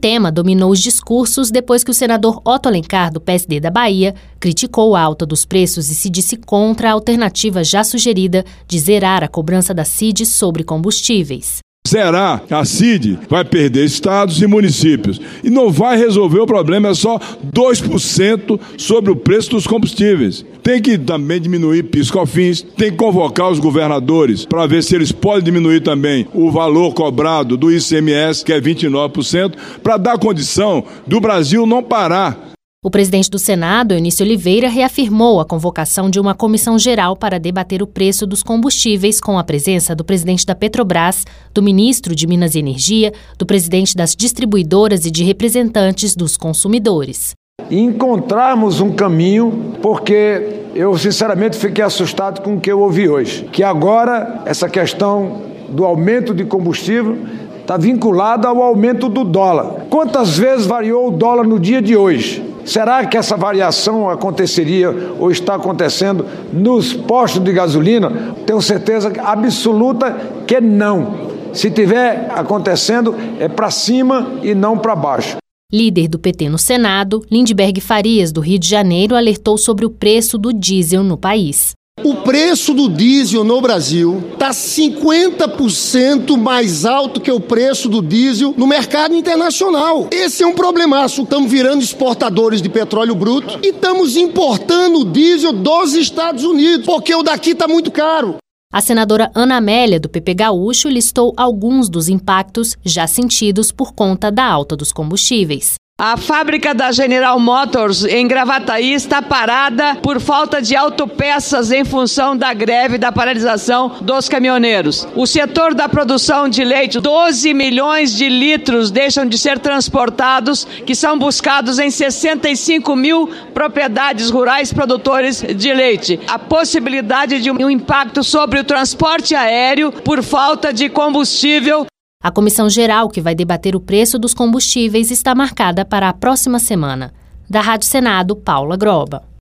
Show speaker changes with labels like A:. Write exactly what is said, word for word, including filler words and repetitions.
A: tema dominou os discursos depois que o senador Otto Alencar, do P S D da Bahia, criticou a alta dos preços e se disse contra a alternativa já sugerida de zerar a cobrança da C I D sobre combustíveis.
B: Zerar a C I D vai perder estados e municípios e não vai resolver o problema, é só dois por cento sobre o preço dos combustíveis. Tem que também diminuir PIS/COFINS, tem que convocar os governadores para ver se eles podem diminuir também o valor cobrado do I C M S, que é vinte e nove por cento, para dar condição do Brasil não parar.
A: O presidente do Senado, Eunício Oliveira, reafirmou a convocação de uma comissão geral para debater o preço dos combustíveis com a presença do presidente da Petrobras, do ministro de Minas e Energia, do presidente das distribuidoras e de representantes dos consumidores.
C: E encontrarmos um caminho, porque eu sinceramente fiquei assustado com o que eu ouvi hoje, que agora essa questão do aumento de combustível está vinculada ao aumento do dólar. Quantas vezes variou o dólar no dia de hoje? Será que essa variação aconteceria ou está acontecendo nos postos de gasolina? Tenho certeza absoluta que não. Se tiver acontecendo, é para cima e não para baixo.
A: Líder do P T no Senado, Lindbergh Farias, do Rio de Janeiro, alertou sobre o preço do diesel no país.
D: O preço do diesel no Brasil está cinquenta por cento mais alto que o preço do diesel no mercado internacional. Esse é um problemaço. Estamos virando exportadores de petróleo bruto e estamos importando o diesel dos Estados Unidos, porque o daqui está muito caro.
A: A senadora Ana Amélia, do P P Gaúcho, listou alguns dos impactos já sentidos por conta da alta dos combustíveis.
E: A fábrica da General Motors em Gravataí está parada por falta de autopeças em função da greve da paralisação dos caminhoneiros. O setor da produção de leite, doze milhões de litros deixam de ser transportados, que são buscados em sessenta e cinco mil propriedades rurais produtores de leite. A possibilidade de um impacto sobre o transporte aéreo por falta de combustível.
A: A comissão geral que vai debater o preço dos combustíveis está marcada para a próxima semana. Da Rádio Senado, Paula Groba.